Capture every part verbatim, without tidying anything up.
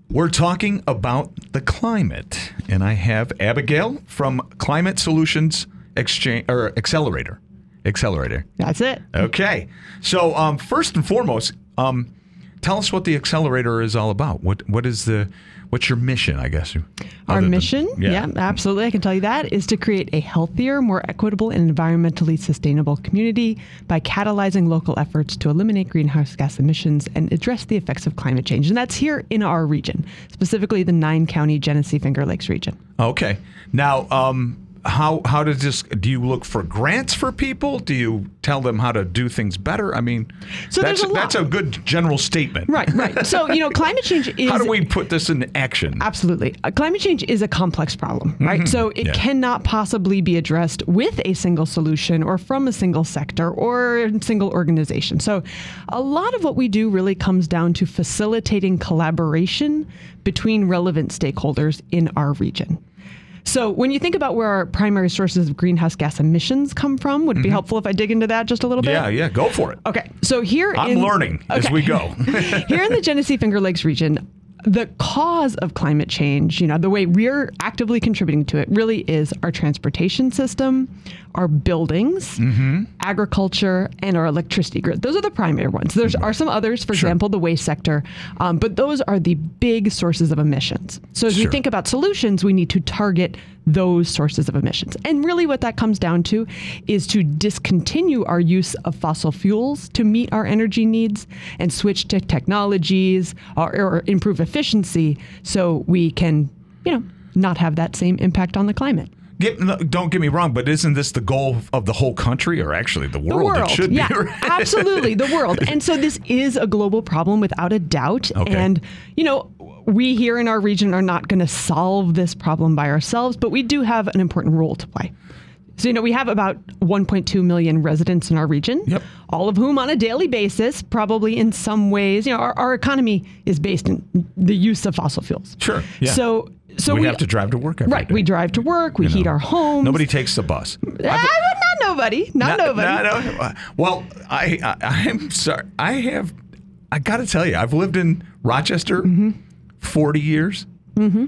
We're talking about the climate, and I have Abigail from Climate Solutions Exchange or Accelerator. Accelerator. That's it. Okay. So um, first and foremost, um, tell us what the Accelerator is all about. What what is the what's your mission? I guess our than, mission, yeah. yeah, absolutely. I can tell you that is to create a healthier, more equitable, and environmentally sustainable community by catalyzing local efforts to eliminate greenhouse gas emissions and address the effects of climate change. And that's here in our region, specifically the nine-county Genesee Finger Lakes region. Okay. Now, um, how how does this? Do you look for grants for people? Do you tell them how to do things better? I mean, so that's a that's a good general statement. Right, right. So you know, climate change is. How do we put this into action? Absolutely, uh, climate change is a complex problem, right? Mm-hmm. So it yeah. cannot possibly be addressed with a single solution or from a single sector or a single organization. So a lot of what we do really comes down to facilitating collaboration between relevant stakeholders in our region. So when you think about where our primary sources of greenhouse gas emissions come from, would it be mm-hmm. helpful if I dig into that just a little bit? Yeah, yeah, go for it. Okay, so here I'm in, learning okay. as we go. Here in the Genesee Finger Lakes region, the cause of climate change, you know, the way we're actively contributing to it really is our transportation system, our buildings, mm-hmm. agriculture, and our electricity grid. Those are the primary ones. There are some others, for sure. example, the waste sector, um, but those are the big sources of emissions. So as sure. we think about solutions, we need to target those sources of emissions. And really what that comes down to is to discontinue our use of fossil fuels to meet our energy needs and switch to technologies or, or improve efficiency so we can, you know, not have that same impact on the climate. Get, no, don't get me wrong, but isn't this the goal of the whole country, or actually the world? The world, it should yeah, be, right? Absolutely, the world. And so this is a global problem without a doubt. Okay. And, you know, we here in our region are not going to solve this problem by ourselves, but we do have an important role to play. So, you know, we have about one point two million residents in our region, yep. all of whom on a daily basis, probably in some ways, you know, our, our economy is based in the use of fossil fuels. Sure. Yeah. So, so we, we have to drive to work every right, day. We drive to work. We you heat know, our homes. Nobody takes the bus. Uh, not nobody. Not, not nobody. Not, no, well, I, I I'm sorry. I have. I got to tell you, I've lived in Rochester mm-hmm. forty years. Mm-hmm.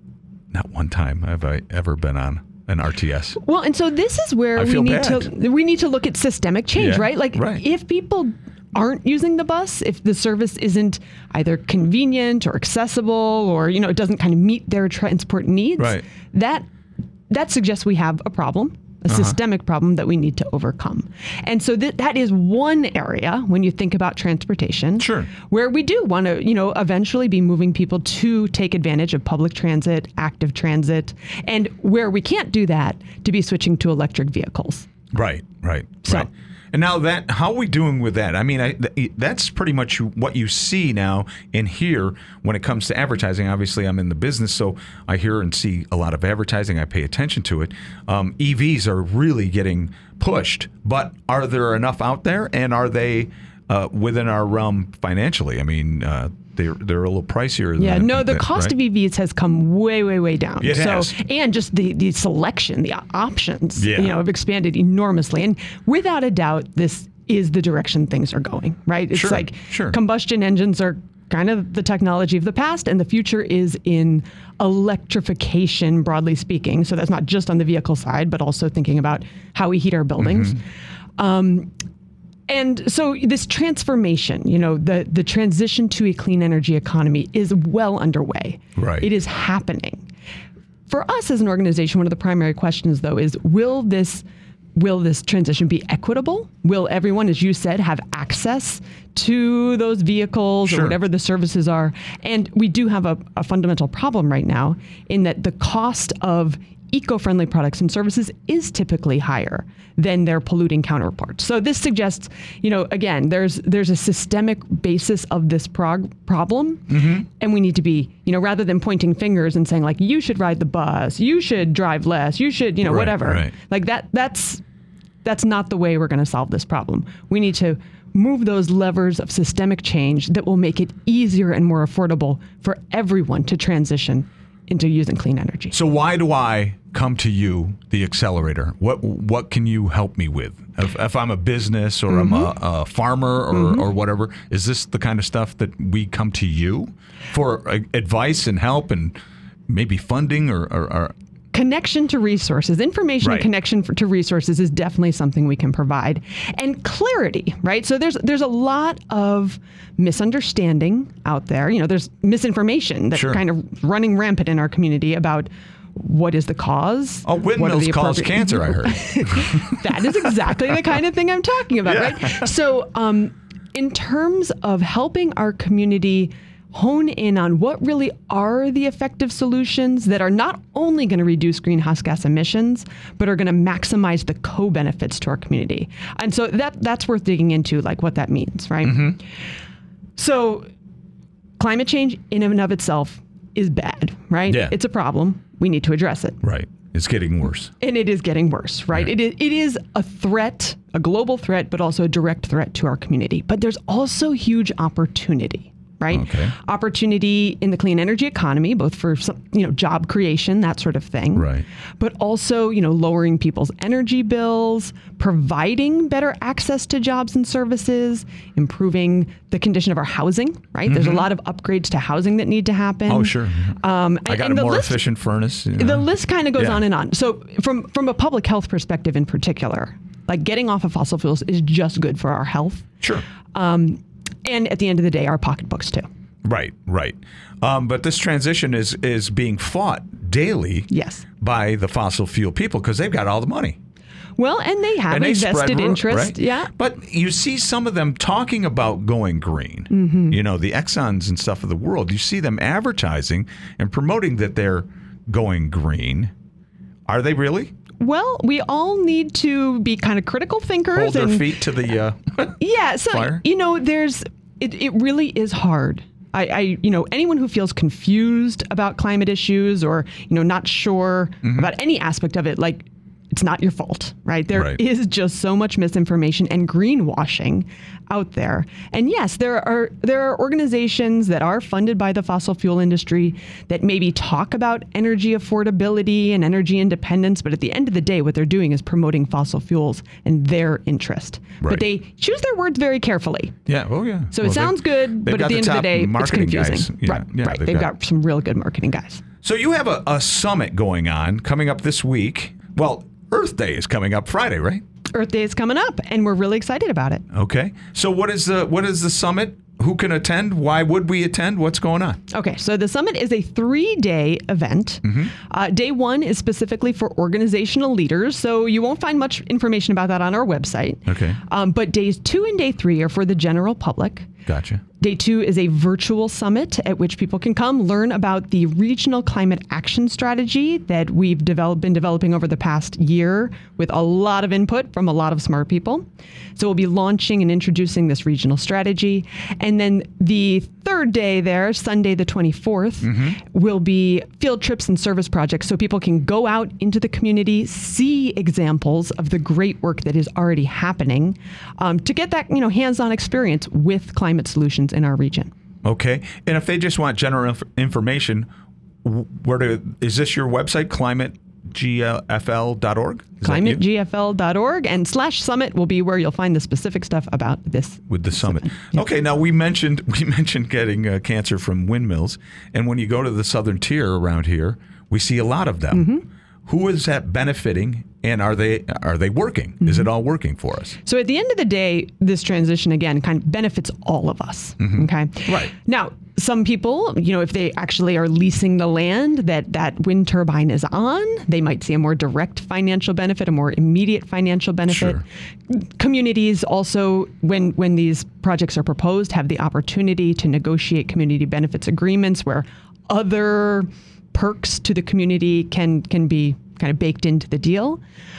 Not one time have I ever been on an R T S. Well, and so this is where I we feel need bad. to we need to look at systemic change, yeah, right? Like right. if people aren't using the bus, if the service isn't either convenient or accessible, or you know it doesn't kind of meet their transport needs, right. that that suggests we have a problem. A uh-huh. systemic problem that we need to overcome. And so th- that is one area when you think about transportation sure. where we do want to, you know, eventually be moving people to take advantage of public transit, active transit, and where we can't do that, to be switching to electric vehicles. Right, right, so, right. And now that, how are we doing with that? I mean, I, that's pretty much what you see now and hear when it comes to advertising. Obviously, I'm in the business, so I hear and see a lot of advertising. I pay attention to it. Um, E Vs are really getting pushed, but are there enough out there, and are they uh, within our realm financially? I mean, uh, they're they're a little pricier. Yeah, than, no, the than, cost right? of E Vs has come way, way, way down. It so, has. And just the, the selection, the options, yeah. you know, have expanded enormously. And without a doubt, this is the direction things are going, right? It's sure, like sure. combustion engines are kind of the technology of the past, and the future is in electrification, broadly speaking. So that's not just on the vehicle side, but also thinking about how we heat our buildings. Mm-hmm. Um, And so this transformation, you know, the, the transition to a clean energy economy is well underway. Right. It is happening. For us as an organization, one of the primary questions, though, is will this will this transition be equitable? Will everyone, as you said, have access to those vehicles sure. or whatever the services are? And we do have a, a fundamental problem right now in that the cost of eco-friendly products and services is typically higher than their polluting counterparts. So this suggests, you know, again, there's there's a systemic basis of this prog- problem, mm-hmm. and we need to be, you know, rather than pointing fingers and saying like, you should ride the bus, you should drive less, you should, you know, right, whatever. Right. Like that. That's that's not the way we're going to solve this problem. We need to move those levers of systemic change that will make it easier and more affordable for everyone to transition into using clean energy. So why do I come to you, the accelerator? What what can you help me with? If, if I'm a business or mm-hmm. I'm a, a farmer or, mm-hmm. or whatever, is this the kind of stuff that we come to you for uh, advice and help and maybe funding or... or, or Connection to resources, information right. and connection for, to resources is definitely something we can provide. And clarity, right? So there's there's a lot of misunderstanding out there. You know, there's misinformation that's sure. kind of running rampant in our community about what is the cause. Oh, windmills cause cancer, I heard. That is exactly the kind of thing I'm talking about, yeah. right? So um, in terms of helping our community hone in on what really are the effective solutions that are not only going to reduce greenhouse gas emissions, but are going to maximize the co-benefits to our community. And so that that's worth digging into, like what that means, right? Mm-hmm. So climate change in and of itself is bad, right? Yeah. It's a problem. We need to address it. Right. It's getting worse. And it is getting worse, right? right. It is, it is a threat, a global threat, but also a direct threat to our community. But there's also huge opportunity. Right? Okay. Opportunity in the clean energy economy, both for some, you know, job creation, that sort of thing. Right. But also, you know, lowering people's energy bills, providing better access to jobs and services, improving the condition of our housing, right? Mm-hmm. There's a lot of upgrades to housing that need to happen. Oh, sure. Um, I got and a more list, efficient furnace. You know. The list kind of goes yeah. on and on. So from, from a public health perspective in particular, like getting off of fossil fuels is just good for our health. Sure. Um, And at the end of the day, our pocketbooks too. Right, right. Um, but this transition is is being fought daily yes. by the fossil fuel people because they've got all the money. Well, and they have and a they vested spread, interest. Right? Yeah. But you see some of them talking about going green. Mm-hmm. You know, the Exxons and stuff of the world. You see them advertising and promoting that they're going green. Are they really? Well, we all need to be kind of critical thinkers. Hold their and, feet to the uh, yeah. So, fire? you know, there's it, it really is hard. I, I, you know, anyone who feels confused about climate issues or, you know, not sure mm-hmm. about any aspect of it, like, it's not your fault, right? There right. is just so much misinformation and greenwashing out there. And yes, there are there are organizations that are funded by the fossil fuel industry that maybe talk about energy affordability and energy independence, but at the end of the day, what they're doing is promoting fossil fuels and their interest. Right. But they choose their words very carefully. Yeah, oh yeah. So well, it sounds good, but at the, the end of the day, it's confusing. Guys. Yeah, right, yeah, right. They've, they've got, got some real good marketing guys. So you have a, a summit going on coming up this week. Well, Earth Day is coming up Friday, right? Earth Day is coming up, and we're really excited about it. Okay. So what is the what is the summit? Who can attend? Why would we attend? What's going on? Okay, so the summit is a three-day event. Mm-hmm. Uh, day one is specifically for organizational leaders, so you won't find much information about that on our website. Okay. Um, but days two and day three are for the general public. Gotcha. Day two is a virtual summit at which people can come learn about the regional climate action strategy that we've developed, been developing over the past year with a lot of input from a lot of smart people. So we'll be launching and introducing this regional strategy. And then the third day there, Sunday the twenty-fourth, mm-hmm. will be field trips and service projects so people can go out into the community, see examples of the great work that is already happening um, to get that, you know, hands-on experience with climate solutions in our region. Okay. And if they just want general inf- information, where do, is this your website, climate g f l dot org? climate g f l dot org and slash summit will be where you'll find the specific stuff about this. With the summit. summit. Yep. Okay. Now we mentioned we mentioned getting uh, cancer from windmills. And when you go to the southern tier around here, we see a lot of them. Mm-hmm. Who is that benefiting, and are they are they working? Mm-hmm. Is it all working for us? So at the end of the day, this transition, again, kind of benefits all of us. Mm-hmm. Okay? Right. Now, some people, you know, if they actually are leasing the land that that wind turbine is on, they might see a more direct financial benefit, a more immediate financial benefit. Sure. Communities also, when when these projects are proposed, have the opportunity to negotiate community benefits agreements where other perks to the community can can be kind of baked into the deal.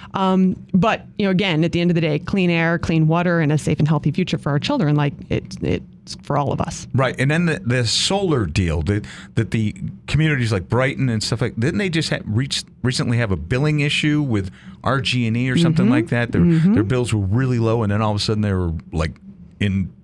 Um, but, you know, again, at the end of the day, clean air, clean water, and a safe and healthy future for our children, like it, it's for all of us. Right. And then the, the solar deal that, that the communities like Brighton and stuff like, didn't they just have, reach, recently have a billing issue with R G and E or something mm-hmm. like that? Their, mm-hmm. their bills were really low, and then all of a sudden they were like in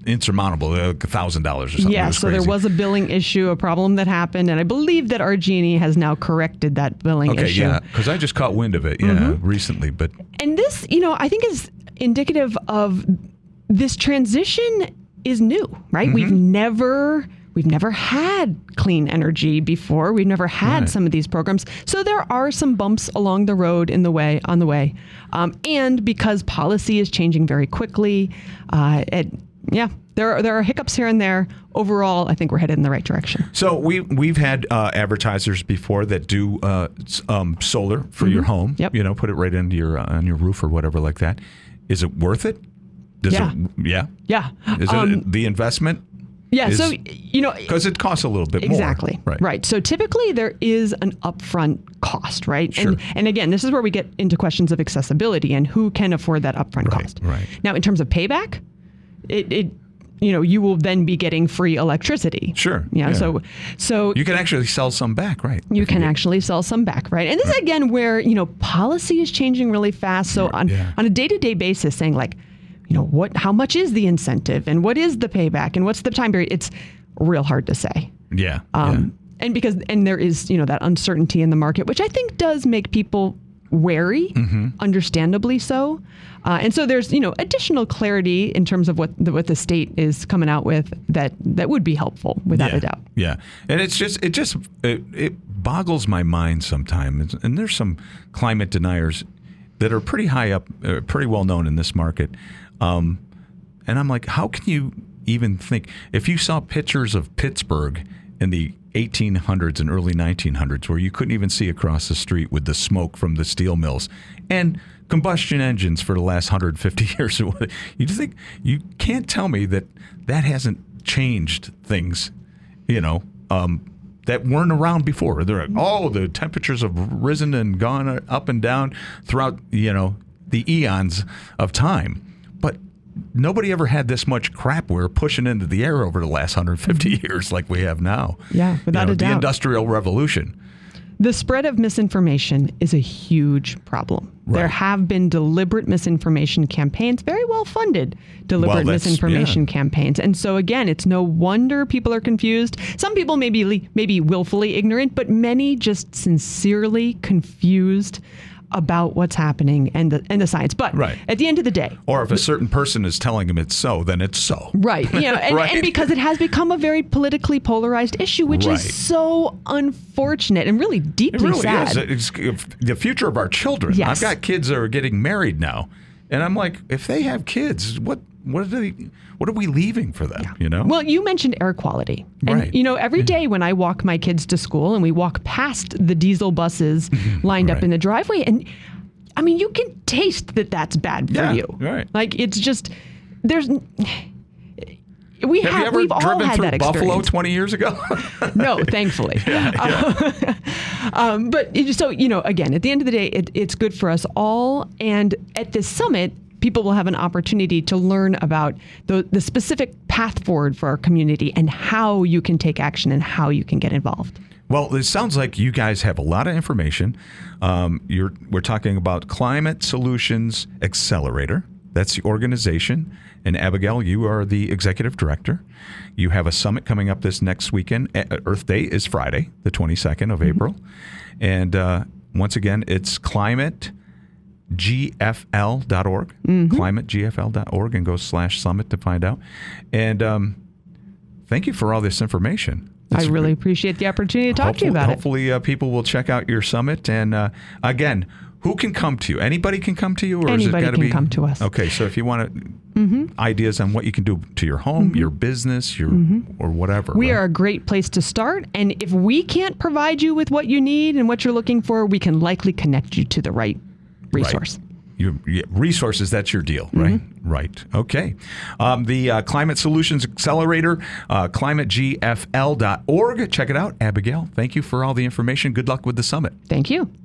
insurmountable, a thousand dollars or something. Yeah, so there was a billing issue, a problem that happened, and I believe that R G and E has now corrected that billing okay, issue. yeah, because I just caught wind of it, yeah, mm-hmm. recently. But and this, you know, I think is indicative of this transition is new, right? Mm-hmm. We've never. We've never had clean energy before. We've never had right. some of these programs. So there are some bumps along the road in the way, on the way. Um, and because policy is changing very quickly, uh, it, yeah, there are, there are hiccups here and there. Overall, I think we're headed in the right direction. So we, we've had uh, advertisers before that do uh, um, solar for mm-hmm. your home. Yep. You know, put it right into your, uh, on your roof or whatever like that. Is it worth it? Does yeah. It, yeah. Yeah. Is um, it the investment? Yeah, is, so, you know... Because it costs a little bit exactly, more. Exactly, right. right. So typically there is an upfront cost, right? Sure. And, and again, this is where we get into questions of accessibility and who can afford that upfront right, cost. Right. Now, in terms of payback, it, it you know, you will then be getting free electricity. Sure. Yeah, yeah. So, so... You can actually sell some back, right? You can you actually sell some back, right? And this right. is, again, where, you know, policy is changing really fast. So on, yeah. on a day-to-day basis, saying like, you know, what? How much is the incentive and what is the payback and what's the time period? It's real hard to say. Yeah, um, yeah. And because and there is, you know, that uncertainty in the market, which I think does make people wary, mm-hmm. understandably so. Uh, and so there's, you know, additional clarity in terms of what the, what the state is coming out with that that would be helpful without yeah, a doubt. Yeah, and it's just it just it, it boggles my mind sometimes. And there's some climate deniers that are pretty high up, uh, pretty well known in this market. Um, and I'm like, how can you even think, if you saw pictures of Pittsburgh in the eighteen hundreds and early nineteen hundreds where you couldn't even see across the street with the smoke from the steel mills and combustion engines for the last one hundred fifty years, you just think, you can't tell me that that hasn't changed things, you know, um, that weren't around before. They're like, oh, the temperatures have risen and gone up and down throughout, you know, the eons of time. But nobody ever had this much crap we were pushing into the air over the last one hundred fifty mm-hmm. years like we have now. Yeah, without you know, a doubt. The Industrial Revolution. The spread of misinformation is a huge problem. Right. There have been deliberate misinformation campaigns, very well funded deliberate well, misinformation yeah. campaigns. And so again, it's no wonder people are confused. Some people may be maybe willfully ignorant, but many just sincerely confused about what's happening and the and the science. But right. at the end of the day, or if a certain person is telling them it's so, then it's so. Right. You know, and, right. and because it has become a very politically polarized issue, which right. is so unfortunate and really deeply it really sad. Is. It's the future of our children. Yes. I've got kids that are getting married now, and I'm like, if they have kids, what what are they? What are we leaving for them? Yeah. You know. Well, you mentioned air quality, and right. you know, every day when I walk my kids to school, and we walk past the diesel buses lined right. up in the driveway, and I mean, you can taste that that's bad for yeah, you. Right. Like it's just there's. We have, have you ever we've all driven had through that Buffalo experience. twenty years ago? No, thankfully. Yeah, yeah. Uh, um, but it, so, you know, again, at the end of the day, it, it's good for us all. And at this summit, people will have an opportunity to learn about the, the specific path forward for our community and how you can take action and how you can get involved. Well, it sounds like you guys have a lot of information. Um, you're, we're talking about Climate Solutions Accelerator. That's the organization. And Abigail, you are the executive director. You have a summit coming up this next weekend. Earth Day is Friday, the twenty-second of mm-hmm. April. And uh, once again, it's climate G F L dot org, mm-hmm. climate G F L dot org, and go slash summit to find out. And um, thank you for all this information. It's I really great. appreciate the opportunity to talk hopefully, to you about hopefully, it. Hopefully uh, people will check out your summit. And uh, again, who can come to you? Anybody can come to you? Or Anybody is it gotta can be, come to us. Okay, so if you want to, mm-hmm. ideas on what you can do to your home, mm-hmm. your business, your mm-hmm. or whatever. We right? are a great place to start. And if we can't provide you with what you need and what you're looking for, we can likely connect you to the right resource. Right. Your, your resources, that's your deal, right? Mm-hmm. Right. Okay. Um, the uh, Climate Solutions Accelerator, uh, climate G F L dot org. Check it out. Abigail, thank you for all the information. Good luck with the summit. Thank you.